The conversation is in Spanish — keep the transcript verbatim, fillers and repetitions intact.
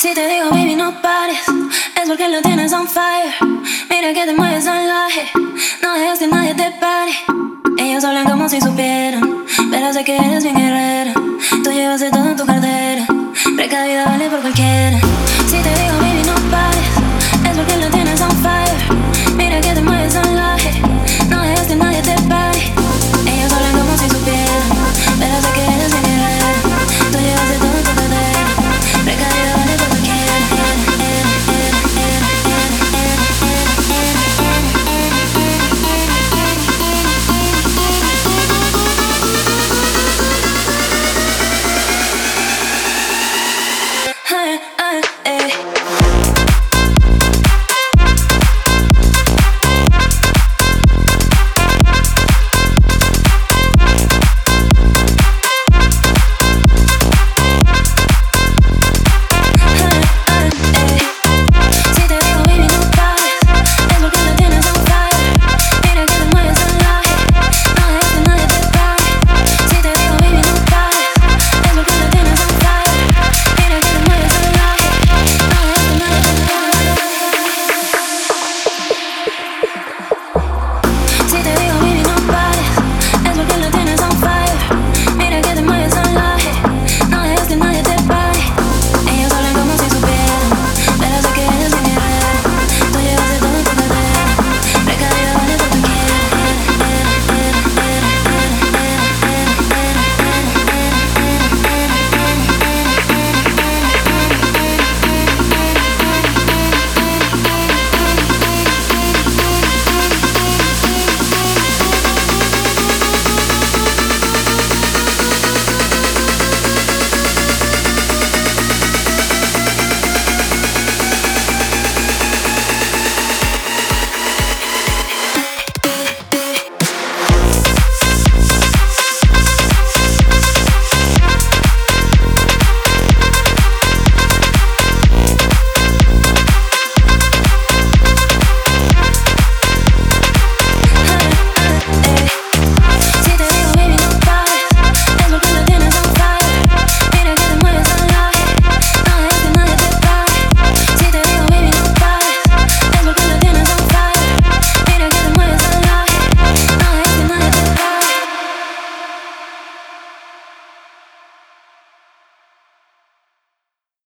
Si te digo baby no pares, es porque lo tienes on fire. Mira que te mueves salvaje, no dejes que nadie te pare. Ellos hablan como si supieran, pero sé que eres bien guerrera. Tú llevas de todo en tu cartera, precavida vale por cualquiera. Si te digo